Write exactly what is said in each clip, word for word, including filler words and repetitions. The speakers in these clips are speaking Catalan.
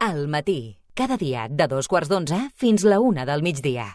Al matí, cada dia de dos quarts d'onze fins la una del migdia.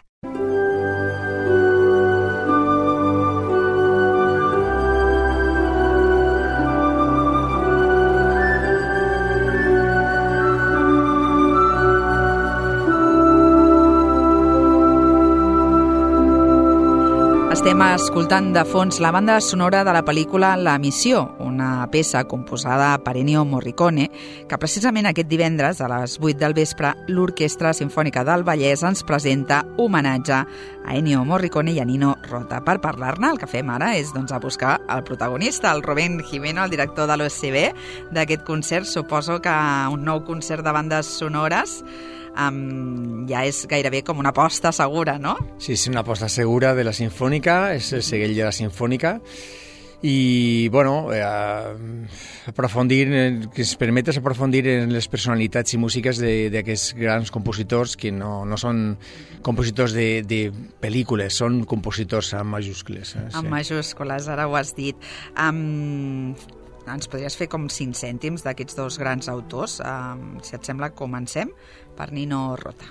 Estem escoltant de fons la banda sonora de la pel·lícula La Missió, una peça composada per Ennio Morricone, que precisament aquest divendres a les vuit del vespre l'Orquestra Simfònica del Vallès ens presenta homenatge a Ennio Morricone i a Nino Rota. Per parlar-ne, el que fem ara és doncs, a buscar el protagonista, el Rubén Jimeno, el director de l'O S B d'aquest concert. Suposo que un nou concert de bandes sonores Um, ja és gairebé com una aposta segura, no? Sí, és una aposta segura de la Sinfònica, és el segell de la Sinfònica i, bueno, eh, aprofundir, que ens permetes aprofundir en les personalitats i músiques d'aquests grans compositors que no, no són compositors de, de pel·lícules, són compositors amb majúscules. Eh? Amb sí. majúscules, ara ho has dit. Um, ens podries fer com cinc cèntims d'aquests dos grans autors. Um, si et sembla, comencem per Nino Rota.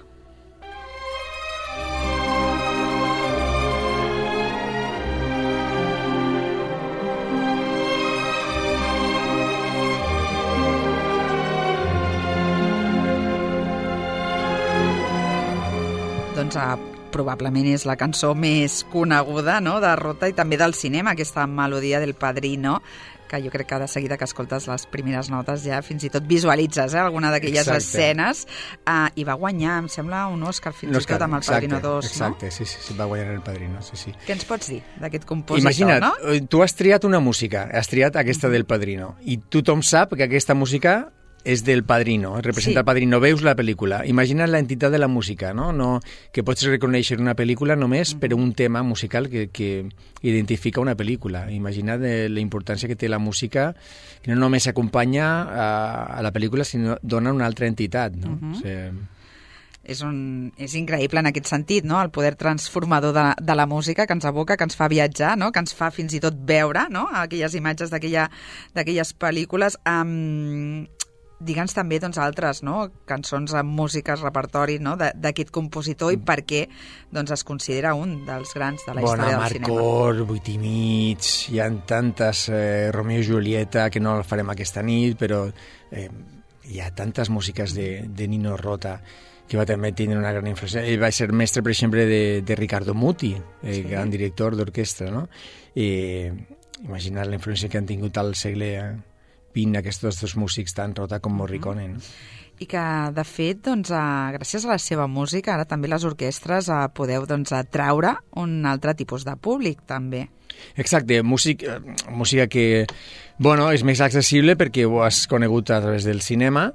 Doncs uh, probablement és la cançó més coneguda, no?, de Rota i també del cinema, aquesta melodia del Padrino, que jo crec que de seguida que escoltes les primeres notes ja fins i tot visualitzes eh, alguna d'aquelles escenes. Uh, I va guanyar, em sembla, un Òscar fins i tot amb el Padrino dos, exacte, no? Sí, sí, sí, va guanyar el Padrino, sí, sí. Què ens pots dir d'aquest compositor, Imagina't, no? tu has triat una música, has triat aquesta del Padrino, i tothom sap que aquesta música és del Padrino, representa sí. el Padrino, veus la pel·lícula. Imagina't l'entitat de la música, no? no que pots reconèixer una pel·lícula només mm. per un tema musical que, que identifica una pel·lícula. Imagina't la importància que té la música, que no només acompanya a, a la pel·lícula, sinó dona una altra entitat, no? Mm-hmm. O sigui, És, un, és increïble en aquest sentit, no?, el poder transformador de, de la música que ens evoca, que ens fa viatjar, no?, que ens fa fins i tot veure, no?, aquelles imatges d'aquella, d'aquelles pel·lícules. Um, Digue'ns també doncs, altres no? cançons amb músiques, repertori no? d'aquest compositor i per què doncs, es considera un dels grans de la Bona, història del cinema. Bona, Marcor, Vuit i mig, hi ha tantes, eh, Romeo i Julieta, que no el farem aquesta nit, però eh, hi ha tantes músiques de, de Nino Rota que va també tindre una gran influència. Ell va ser mestre, per exemple, de, de Riccardo Muti, eh, sí. gran director d'orquestra, no? I imagina't la influència que han tingut al segle vint aquests dos músics, tant Rota com Morricone. No? I que, de fet, doncs, a, gràcies a la seva música, ara també les orquestres a, podeu doncs, atraure un altre tipus de públic, també. Exacte, músic, música que bueno, és més accessible perquè ho has conegut a través del cinema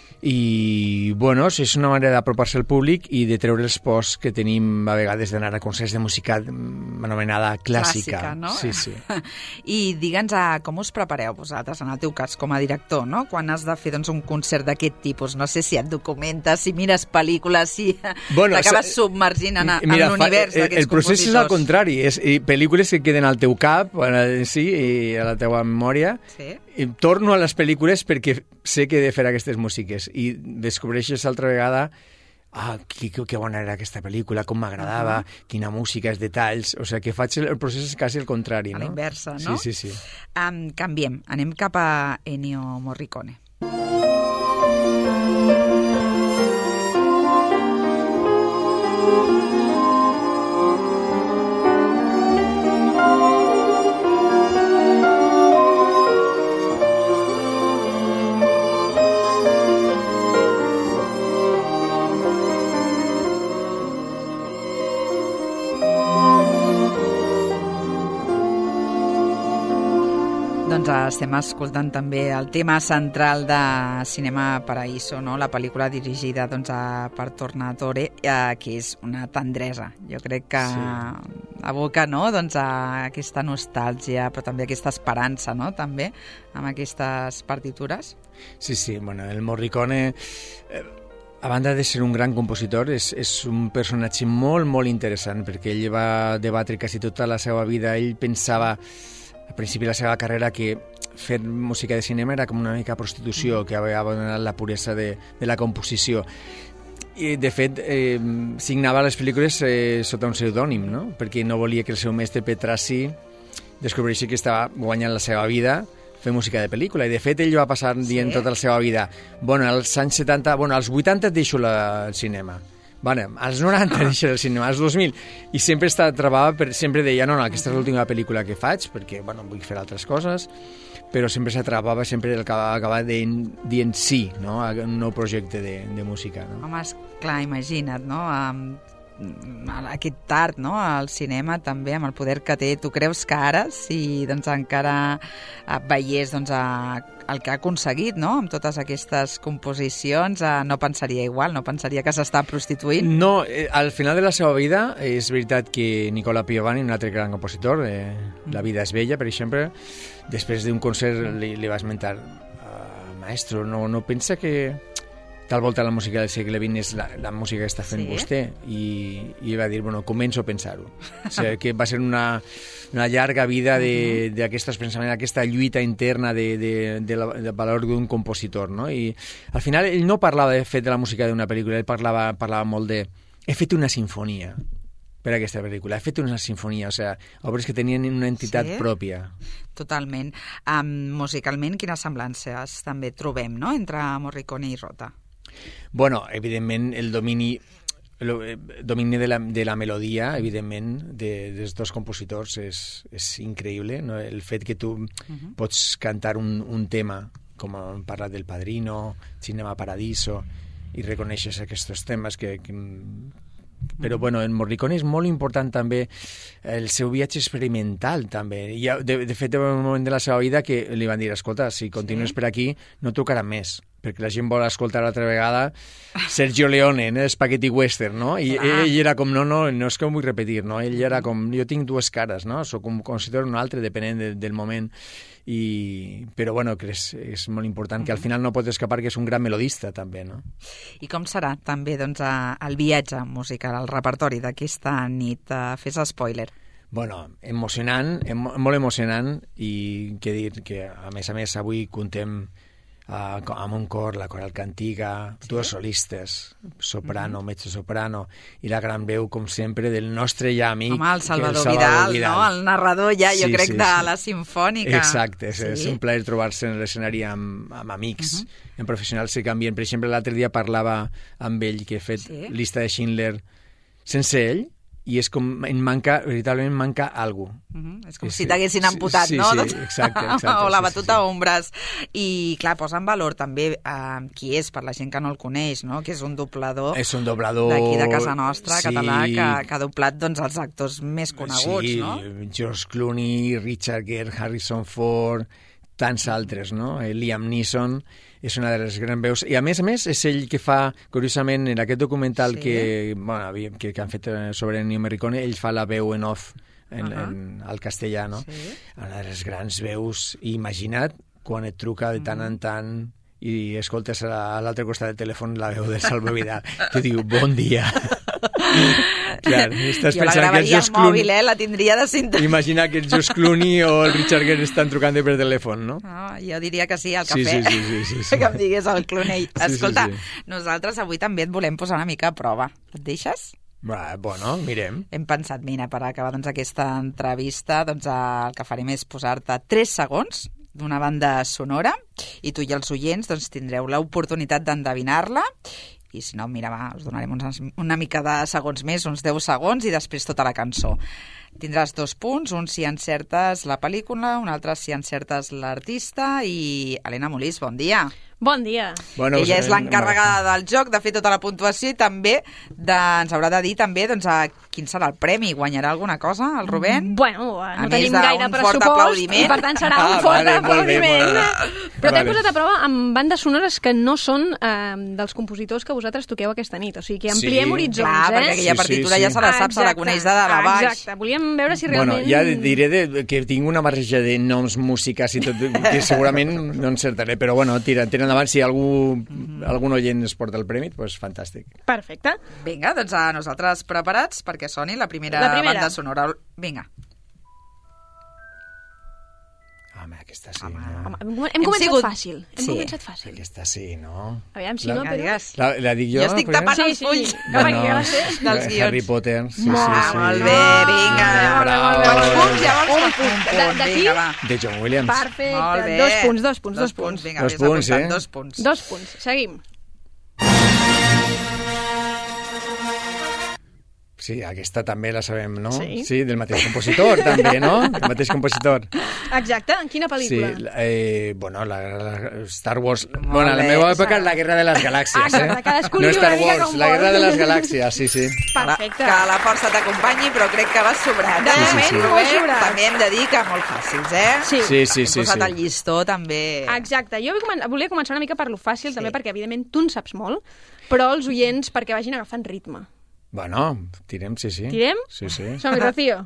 i bueno, és una manera d'apropar-se al públic i de treure els pors que tenim a vegades d'anar a concerts de música anomenada clàssica. Clàssica, no? Sí, sí. I digue'ns a, com us prepareu vosaltres, en el teu cas, com a director, no? Quan has de fer doncs, un concert d'aquest tipus? No sé si et documentes, si mires pel·lícules, si bueno, t'acabes submergint en, en l'univers d'aquests compositors. El procés és al contrari, és pel·lícules que queden al teu cap, sí, i a la teua memòria. Sí. I torno a les pel·lícules perquè sé que he de fer aquestes músiques i descobreixes altra vegada ah, que, que bona era aquesta pel·lícula, com m'agradava, uh-huh. quina música, els detalls, o sigui que faig el, el procés és quasi el contrari, no? A la inversa, no? Sí, sí, sí. Um, canviem, anem cap a Ennio Morricone. Doncs estem escoltant també el tema central de Cinema Paraíso, no? La pel·lícula dirigida doncs, a, per Tornatore, eh, que és una tendresa. Jo crec que sí. aboca no? doncs, a aquesta nostàlgia, però també aquesta esperança, no? també, amb aquestes partitures. Sí, sí, bueno, el Morricone... Eh... A banda de ser un gran compositor, és, és un personatge molt, molt interessant, perquè ell va debatre quasi tota la seva vida. Ell pensava, al principi de la seva carrera, que fer música de cinema era com una mica prostitució, que havia abandonat la puresa de, de la composició. I, de fet, eh, signava les pel·lícules eh, sota un pseudònim, no? Perquè no volia que el seu mestre Petrassi descobreixi que estava guanyant la seva vida fer música de pel·lícula, i de fet ell va passar dient sí? tota la seva vida, bueno, als anys setanta, bueno, als vuitanta deixo la, el cinema, bueno, als noranta deixo el cinema, als dos mil, i sempre estava, trebava, per, sempre deia, no, no, aquesta és l'última pel·lícula que faig, perquè, bueno, vull fer altres coses, però sempre s'atrapava, sempre acabava, acabava dient, dient sí, no?, a un nou projecte de, de música. No? Home, clar, imagina't, no?, um, aquest tard, no?, al cinema també, amb el poder que té. Tu creus que ara, si doncs, encara veiés doncs, a, el que ha aconseguit, no?, amb totes aquestes composicions, eh, no pensaria igual, no pensaria que s'està prostituint? No, eh, al final de la seva vida és veritat que Nicola Piovani, un altre gran compositor, eh, La vida és bella, per exemple, després d'un concert li, li va esmentar, uh, maestro, no, no pensa que tal volta la música del segle vint és la, la música que està fent sí? vostè? I, I va dir, bueno, començo a pensar-ho. O sigui, que va ser una, una llarga vida d'aquests pensaments, aquesta lluita interna de, de, de, la, de valor d'un compositor, no? I al final ell no parlava de fet de la música d'una pel·lícula, ell parlava, parlava molt de he fet una sinfonia per aquesta pel·lícula, he fet una sinfonia, o sigui, obres que tenien una entitat sí? pròpia. Totalment. Um, musicalment, quines semblances també trobem, no?, entre Morricone i Rota? Bueno, evidentment, el domini, el domini de, la, de la melodia, evidentment, de, dels dos compositors és, és increïble, no? El fet que tu uh-huh. pots cantar un, un tema, com hem parlat del Padrino, Cinema Paradiso, i reconeixes aquests temes que... que però, bueno, en Morricone és molt important també el seu viatge experimental, també. I, de, de fet, hi va un moment de la seva vida que li van dir, escolta, si continues sí? per aquí, no tocarà més, perquè la gent vol escoltar l'altra vegada Sergio Leone, no? Spaghetti Western, no? I ah. ell era com, no, no, no és que ho vull repetir, no? Ell era com, jo tinc dues cares, no? Soc un compositor un altre, depenent de, del moment. I, però bueno, que és, és molt important que al final no pots escapar que és un gran melodista també, no? I com serà també doncs, el viatge musical, el repertori d'aquesta nit? Fes spoiler. Bueno, emocionant, em, molt emocionant, i què dir, que a més a més avui contem Uh, amb un cor, la coral Cantiga, sí? dues solistes, soprano, mm-hmm. mezzo-soprano, i la gran veu, com sempre, del nostre ja amic... Home, el Salvador, el Salvador Vidal, Vidal, no? El narrador ja, jo sí, crec, sí, de sí. la Simfònica. Exacte, és, sí? és un plaer trobar-se en l'escenari amb, amb amics, uh-huh. en professionals que canvien. Per exemple, l'altre dia parlava amb ell, que he fet sí? llista de Schindler sense ell, i és com, en manca, veritablement manca algú. Uh-huh. És com sí, si t'haguessin amputat, sí, no? Sí, sí, exacte, exacte. O la sí, batuta sí, sí. ombres. I, clar, posa en valor també eh, qui és, per la gent que no el coneix, no? Que és un doblador, és un doblador d'aquí de casa nostra, sí. català, que, que ha doblat doncs, els actors més coneguts, sí, no? George Clooney, Richard Gere, Harrison Ford, tants altres, no? Liam Neeson és una de les grans veus. I a més a més és ell que fa, curiosament, en aquest documental sí. que, bueno, que, que han fet sobre Ennio Morricone, ell fa la veu en off en, uh-huh. en, al castellà, no? Sí. Una de les grans veus. I imagina't quan et truca de tant en tant i escoltes a l'altre costat del telèfon la veu del Salvador Vidal, que diu, bon dia. Clar, estàs jo la gravaria al mòbil, eh? La tindria de cinta. Imagina que el George Clooney o el Richard Gere estan trucant per telèfon, no? no? Jo diria que sí, al cafè. Sí, sí, sí, sí, sí. Que em digués el Clooney. Escolta, sí, sí, sí. nosaltres avui també et volem posar una mica a prova. Et deixes? Bah, bueno, mirem. Hem pensat, mira, per acabar doncs, aquesta entrevista, doncs, el que farem és posar-te tres segons d'una banda sonora i tu i els oients doncs, tindreu l'oportunitat d'endevinar-la. I si no, mira, va, us donarem una, una mica de segons més, uns deu segons, i després tota la cançó. Tindràs dos punts, un si encertes la pel·lícula, un altre si encertes l'artista, i Helena Molís, bon dia. Bon dia. Bueno, ella és l'encarregada del joc, de fer tota la puntuació, i també de, ens haurà de dir també doncs, a quin serà el premi. Guanyarà alguna cosa, el Rubén? Bueno, no tenim gaire pressupost, i per tant serà un ah, fort vale, aplaudiment. Bé, Però t'he posat a prova amb bandes sonores que no són eh, dels compositors que vosaltres toqueu aquesta nit. O sigui, que ampliem sí. horitzons, Clar, eh? perquè aquella partitura sí, sí, sí. ja se la sap, se la coneix de dalt a baix. Exacte, volíem veure si realment... Bueno, ja diré de, que tinc una barreja de noms, músiques i tot, que segurament no encertaré, però bueno, tira, tira endavant, si algú, mm-hmm. algun oient es porta el premi, doncs pues fantàstic. Perfecte. Vinga, doncs a nosaltres preparats perquè soni la primera, la primera. banda sonora. Vinga. Home, aquesta sí, Home. no? Home, hem, hem començat sigut- fàcil. Hem Sí. començat fàcil. Aquesta sí, no? Aviam, si La- no... Vinga, Però... digues. La, la dic jo? Jo estic per exemple? tapant Sí, els sí. fulls Que perquè ja la sé. dels guions. Harry Potter, sí, Molt, sí, sí. molt bé, vinga. Molt bé, molt bé, Dos molt bé. punts, llavors. Un Un punt. punt, De- d'aquí? vinga, va. De John Williams. Perfecte. Molt bé. Dos punts, dos punts, dos punts. Vinga, Dos vés punts, apuntant, eh? Dos punts. Dos punts. Seguim. Sí, aquesta també la sabem, no? Sí. Sí, del mateix compositor, també, no? El mateix compositor. Exacte. En quina Sí, pel·lícula? eh, bueno, la, la Star Wars... Molt bueno, a la bé, meva època, Sara. la Guerra de les Galàxies, eh? Exacte, cadascú no diu Star una mica Wars, com la Guerra vol. de les Galàxies, sí, sí. Perfecte. Que la força t'acompanyi, però crec que vas sobrat. De eh? moment, sí. molt sobrat. També hem de dir que molt fàcils, eh? Sí. Sí, sí, sí. Hem posat sí. el llistó, també. Exacte. Jo vull comen- volia començar una mica per lo fàcil, Sí. també perquè, evidentment, tu en saps molt, però els oients perquè vagin agafant ritme. Bueno, tirem, sí, sí. Tirem? Sí, sí. Som-hi, Rocío.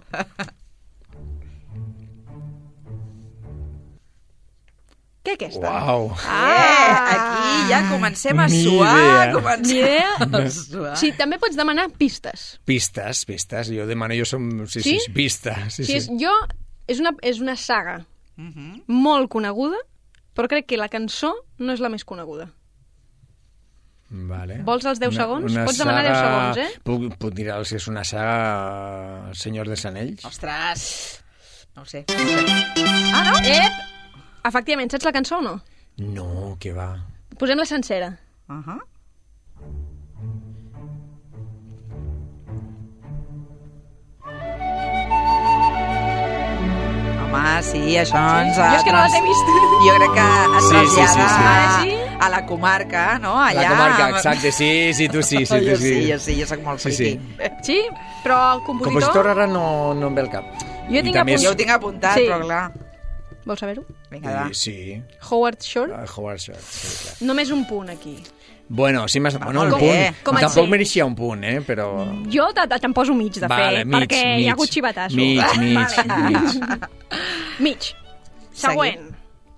Què aquesta? Uau. Eh, aquí ja comencem a Ni suar. idea. Comencem Ni idea. a suar. Sí, també pots demanar pistes. Pistes, pistes. Jo demano, jo som... Sí, sí, Sí? sí pista. Sí, Sí, sí. és, jo, és una, és una saga Mhm. molt coneguda, però crec que la cançó no és la més coneguda. Vale. Vols els deu segons? Pots demanar deu segons, eh? Puc, puc dir si és una saga El Senyor dels Anells? Ostres, no ho sé. No ho sé. Ah, no? Ep! Efectivament, saps la cançó o no? No, que va. Posem la sencera. Uh -huh. Home, sí, això ens... Jo és que no les he vist. Jo crec que es Sí, sí, trasllada sí, sí. Ah, sí? a la comarca, no? Allà... La comarca, exacte, sí, sí, tu sí, sí, jo tu sí, sí. jo sí, jo soc molt Sí, friqui. sí. Sí? Però el compositor... Compositor ara no, no em ve al cap. Jo I tinc també apunt- és- Jo ho tinc apuntat, Sí. però clar... Vols saber-ho? Vinga, va. I, sí, Howard Shore? uh, Howard Shore, sí, clar. Només un punt aquí. Bueno, sí, m'has... Bueno, un molt punt. bé. Com et Tampoc sé? mereixia un punt, eh, però... Jo te- te- te'n poso mig, de Vale, fet, mig, perquè mig. hi ha hagut xivatasso. Mig, mig, Vale. mig. Mig. Següent.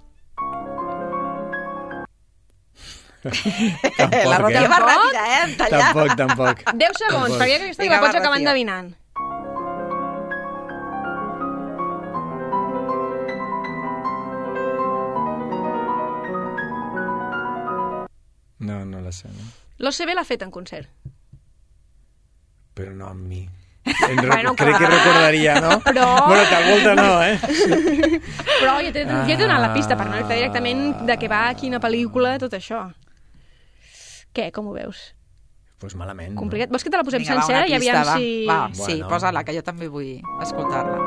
Tampoc, La eh? Rocío va ràpida, eh? En tallar. Tampoc, tampoc. deu segons, Tampoc. perquè aquesta Vinga, la pots va, acabar Rocío. endevinant. No, no la sé, no? L'O C B l'ha fet en concert. Però no amb mi. En rec- Bueno, crec que clar. recordaria, no? Però- Bueno, tal volta no, eh? Però jo t'he jo t'he donat la pista per no Ah. dir directament de què va, quina pel·lícula, tot això. Què, com ho veus? Pues malament. Complicat. Vols que te la posem Vinga, va, sencera una i aviam pista, va. si... Va, sí, Bueno. posa-la, que jo també vull escoltar-la.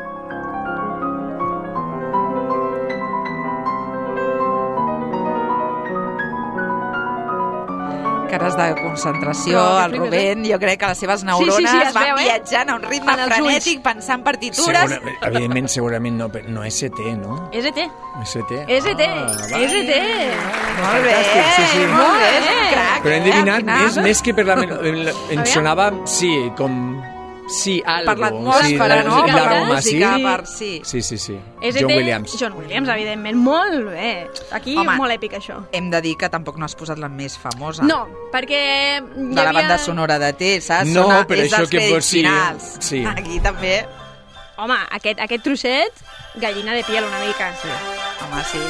Cares de concentració, No, que el flipes, Rubén, jo crec que les seves neurones sí, sí, es van veu, eh? viatjant a un ritme En els frenètic, ulls. pensant partitures. Segura, evidentment, segurament no, però no S T, no? S T. S T. S T. Ah, S T. Molt bé, Fantàstic, sí, sí. molt bé, és Molt un bé. crac. Però hem eh, adivinat al final. més, més que per la... melo- Em sonava, sí, com... Sí, algo. Per l'atmosfera, sí, no? la- Per la l'aroma, música, sí. per... Sí. Sí, sí, sí. S T. John Williams. John Williams, evidentment. Molt bé. Aquí, Home. molt èpic, això. Hem de dir que tampoc no has posat la més famosa. No, perquè... hi De la havia- banda sonora de T, saps? No, Sona- però és això dels que crèdits pot ser- finals. sí. Aquí també. Home, aquest, aquest trosset, gallina de piel una mica. Sí. Home, sí.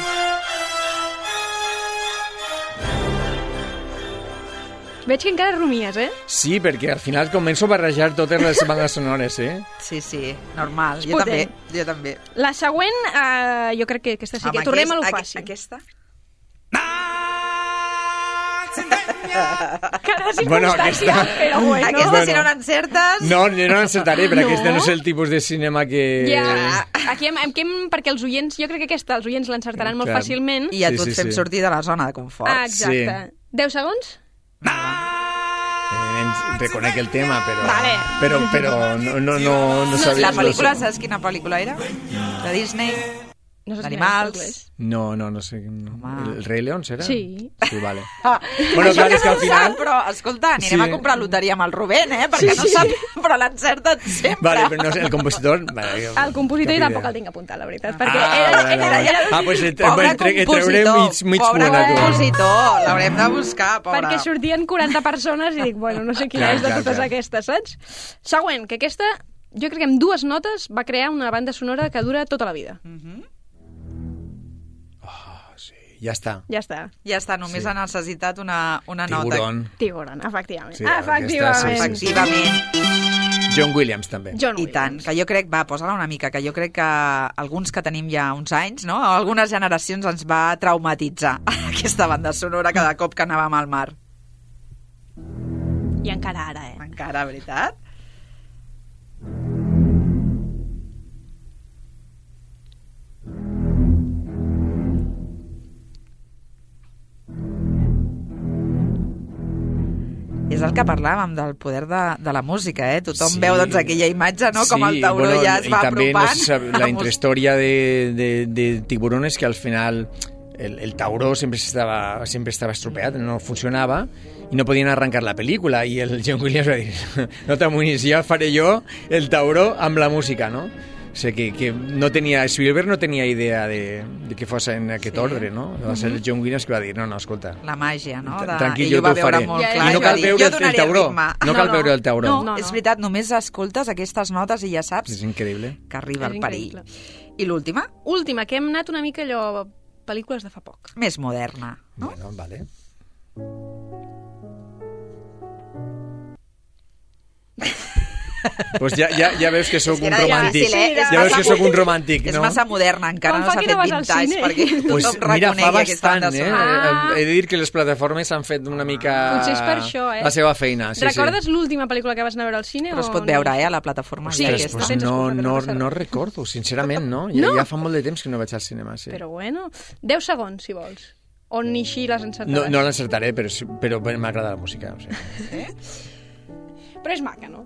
Veig que encara rumies, eh? Sí, perquè al final començo a barrejar totes les bandes sonores, eh? Sí, sí, normal. És Jo també, potent. jo també. La següent, eh, jo crec que aquesta sí que... Home, Tornem a lo aquest- fàcil. Aquesta? Cara de Bueno, circumstància, aquesta- però bueno. Aquesta, Bueno. si no l'encertes... No, jo no l'encertaré, però No. aquest no és el tipus de cinema que... Ja, aquí hem, hem, hem, perquè els oients, jo crec que aquesta els oients l'encertaran molt Clar. fàcilment. I a Sí, tu et sí, fem sí. sortir de la zona de confort. Ah, exacte. deu segons? Eh, reconec el tema, però... Vale. Però, però no, no, no, no sabia... La pel·lícula, no sé. saps quina pel·lícula era? De Disney? No saps D'animals. quina és, No, no, no sé. No. Home. El Rei León, serà? Sí. Sí, vale. Ah, Bueno, això clar, que és que no al ho final- sap, però, escolta, anirem Sí. a comprar loteria amb el Rubén, eh? Perquè Sí, no sí. sap, però l'encerta sempre. Vale, però no sé, el compositor... Vale, El compositor cap jo tampoc idea. el tinc apuntat, la veritat, perquè Ah, era, vale, era, vale. era, Ah, pues et, Pobre et, tre- et compositor, trauré mig, mig pobre punt a tu. compositor, l'haurem de buscar, pobre. perquè sortien quaranta persones i dic, bueno, no sé quina Clar, és de clar, totes clar. aquestes, saps? Següent, que aquesta, jo crec que amb dues notes va crear una banda sonora que dura tota la vida. Mhm. ja està. Ja està. Ja està, només Sí. ha necessitat una, una nota. Tiburón. Tiburon, efectivament. Sí, efectivament. aquesta, sí, sí, sí. Efectivament. John Williams, també. John I tant, que jo crec, va, posa-la una mica, que jo crec que alguns que tenim ja uns anys, no? Algunes generacions ens va traumatitzar aquesta banda sonora cada cop que anàvem al mar. I encara ara, eh? Encara, veritat? És el que parlàvem del poder de, de la música, eh? Tothom Sí. veu doncs, aquella imatge, no? Com Sí, el tauró bueno, ja es va y también apropant. no se sabe, la intrahistoria de, de, de tiburones que al final el, el tauró siempre estaba, siempre estaba estropeado, no funcionaba y no podían arrancar la película y el John Williams va dir no t'amoïnis, ja faré jo el tauró amb la música, no? O sigui, que, que no tenia, Spielberg no tenia idea de, de que fos en aquest Sí. ordre, no? Va ser el John Williams que va dir, no, no, escolta, La màgia, no? De... tranquil, Ell jo ho va t'ho veure faré. molt Ja, clar. ja, I no i va cal dir, veure "Jo el, el donaré tauró, ritme". no No, cal no. veure el tauró. No, No, és no. veritat, només escoltes aquestes notes i ja saps És increïble. que arriba És el perill. increïble. I l'última, Última, que hem anat una mica allò... pel·lícules de fa poc. més moderna, no? Bueno, vale. Pues ja, ja, ja veus que sóc És que un era romàntic. difícil, eh? És Ja veus massa que sóc un moderna. romàntic, És no? massa moderna, encara Com no fa s'ha que fet no vas al vintage, cine? perquè tothom Pues reconegui mira, fa aquesta banda bastant, eh? sonora. Ah. He de dir que les plataformes han fet una mica Potser és per això, eh? la seva feina. Sí, Recordes sí. l'última pel·lícula que vas anar a veure al cine? Però es o pot no? veure, eh, a la plataforma. Sí, ja Ostres, aquesta. pues tens no, excusa, no, no passa no res. recordo, sincerament, no. Ja, No? ja fa molt de temps que no vaig al cinema, sí. Però bueno, deu segons, si vols. O ni així les encertaràs. No, no l'encertaré, però, sí- però m'agrada la música. O sigui. Però és maca, no?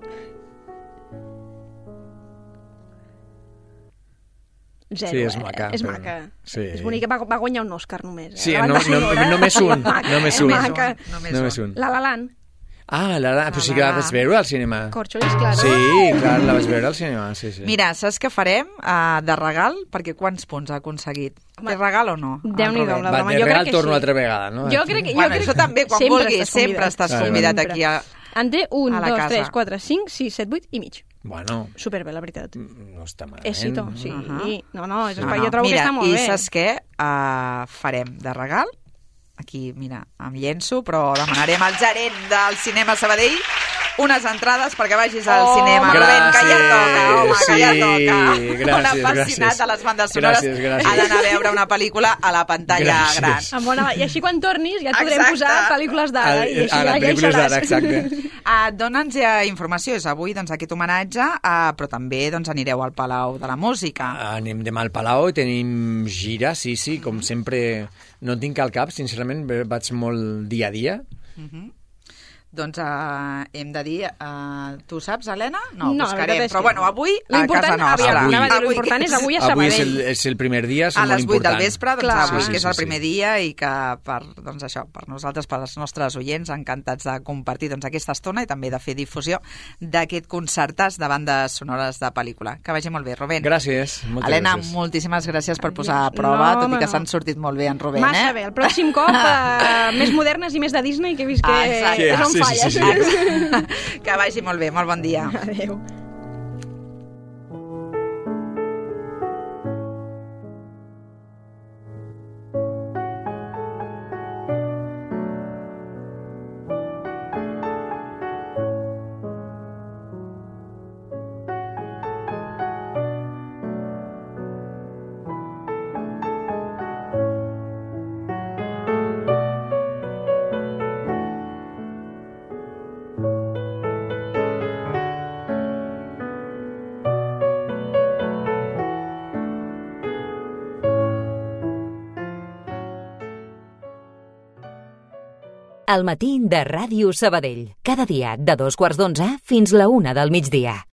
Zero, Sí, és eh? maca, És però- maca. sí. És bonica. Va, va guanyar un Òscar només. Eh? Sí, La no, banda no, sonora. només un, Maca, només eh? un. Maca. Només Només un. un. La La Land. Ah, la, la, però sí que la vaig veure al cinema. Corcholis, claro. Sí, clar, la vaig veure al cinema, sí, sí. Mira, saps què farem uh, de regal? Perquè quants punts ha aconseguit? Home, Té regal o no? Déu-n'hi-do, El Robert? la Va, broma. de Jo crec regal que torno sí. altra vegada, no? Jo crec que... Jo Bueno, crec... això també, quan sempre vulguis, estàs convidat. sempre estàs Vale, convidat Sempre. aquí a... En té un, a la dos, casa. tres, quatre, cinc, sis, set, vuit i mig. Bueno, Superbé, la veritat. no està malament. Èxito, sí. Ahà. No, no, és No, espai. no. Jo trobo Mira, que està molt i bé. saps què? Uh, farem de regal, aquí, mira, em llenço, però demanarem al gerent del cinema Sabadell unes entrades perquè vagis al Oh, cinema. Rubén, que ja toca, home, que ja Sí, toca. gràcies, Un apassionat gràcies. de les bandes sonores Gràcies, gràcies. ha d'anar a veure una pel·lícula a la pantalla Gràcies. gran. Amb bona... I així quan tornis ja et podrem Exacte. posar pel·lícules d'ara. I així Ara, ja, ja hi pel·lícules seràs. d'ara, exacte. Uh, Dóna'ns ja informació, és avui doncs, aquest homenatge, uh, però també doncs, anireu al Palau de la Música. Anem demà al Palau i tenim gira, sí, sí, com sempre. No en tinc al cap, sincerament, vaig molt dia a dia. Uh-huh. Doncs uh, hem de dir... Uh, tu saps, Helena? No, No, la buscarem. veritat és Però que bueno, no. avui Lo a important, casa nostra. aviam, Avui. anava a dir, lo Avui, important és avui a Avui és Sabadell. el, és el primer dia, és a molt les vuit important. del vespre, doncs Clar. avui Sí, que sí, és el sí, primer sí. dia i que per, doncs això, per nosaltres, per els nostres oients, encantats de compartir doncs, aquesta estona i també de fer difusió d'aquest concertàs de bandes sonores de pel·lícula. Que vagi molt bé, Rubén. Gràcies, moltes Helena, gràcies. moltíssimes gràcies per posar a prova, No, tot i home, que no. s'han sortit molt bé en Rubén, Massa eh? bé. El pròxim cop, eh, més modernes i més de Disney, que he vist que, Ah, exacte. que són Sí, sí, sí, falles. sí. Que vagi molt bé, molt bon dia. Adéu. El matí de Ràdio Sabadell. Cada dia de dos quarts d'onze fins la una del migdia.